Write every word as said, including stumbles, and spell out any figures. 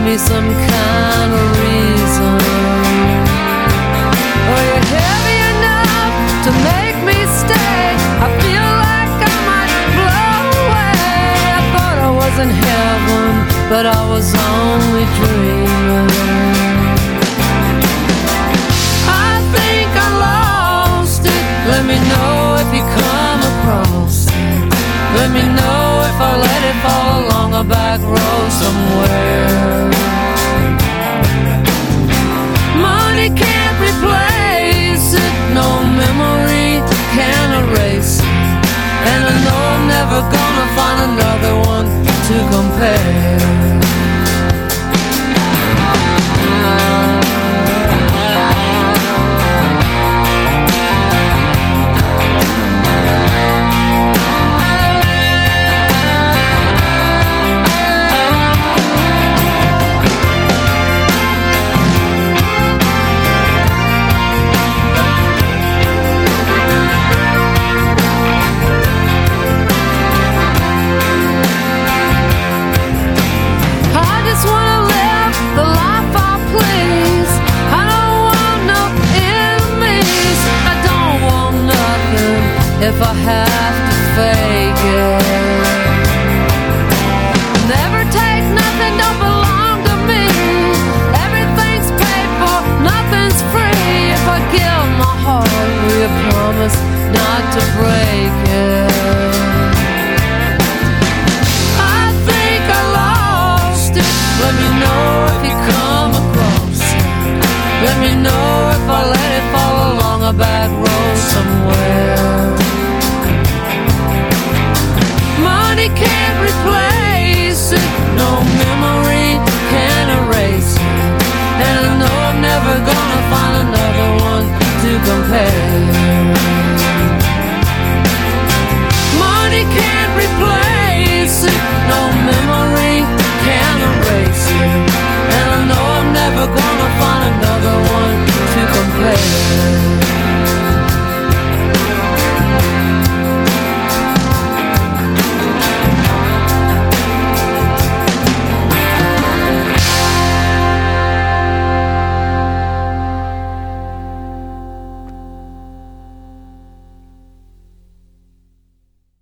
me some kind of reason. Are you heavy enough to make me stay? I feel like I might blow away. I thought I was in heaven, but I was only dreaming. I think I lost it. Let me know if you come across it. Let me know if I let it fall along a back road somewhere. Money can't replace it, no memory can erase it, and I know I'm never gonna find another one to compare. If I have to fake it, never take nothing, don't belong to me. Everything's paid for, nothing's free. If I give my heart, will you promise not to break it? I think I lost it. Let me know if you come across it. Let me know if I let it fall along a back road somewhere.